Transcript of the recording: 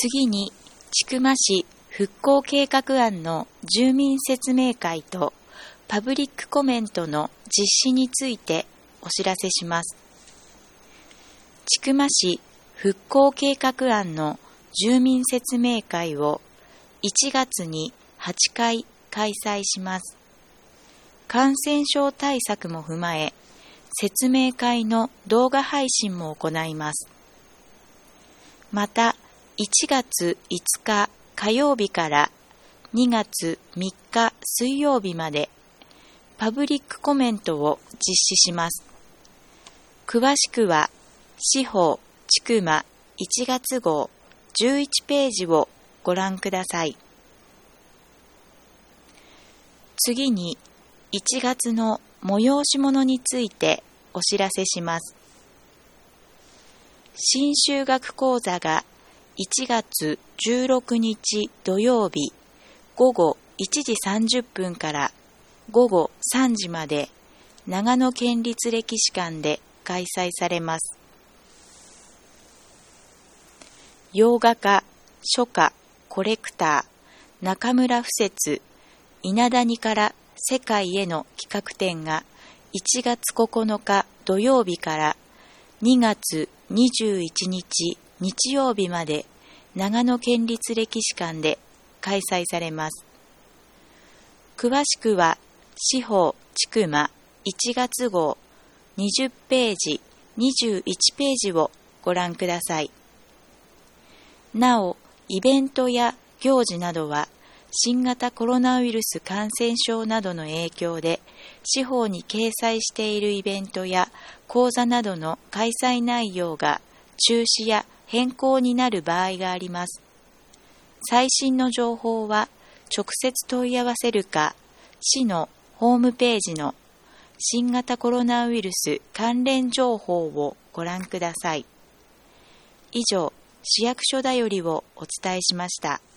次に、千曲市復興計画案の住民説明会とパブリックコメントの実施についてお知らせします。千曲市復興計画案の住民説明会を1月に8回開催します。感染症対策も踏まえ、説明会の動画配信も行います。また、1月5日火曜日から2月3日水曜日までパブリックコメントを実施します。詳しくは、司法千曲1月号11ページをご覧ください。次に、1月の催し物についてお知らせします。新修学講座が1月16日土曜日午後1時30分から午後3時まで長野県立歴史館で開催されます。洋画家、書家、コレクター、中村不節、稲谷から世界への企画展が1月9日土曜日から2月21日日曜日まで長野県立歴史館で開催されます。詳しくは、司法千曲1月号20ページ、21ページをご覧ください。なお、イベントや行事などは、新型コロナウイルス感染症などの影響で、司法に掲載しているイベントや講座などの開催内容が中止や変更になる場合があります。最新の情報は直接問い合わせるか、市のホームページの新型コロナウイルス関連情報をご覧ください。以上、市役所だよりをお伝えしました。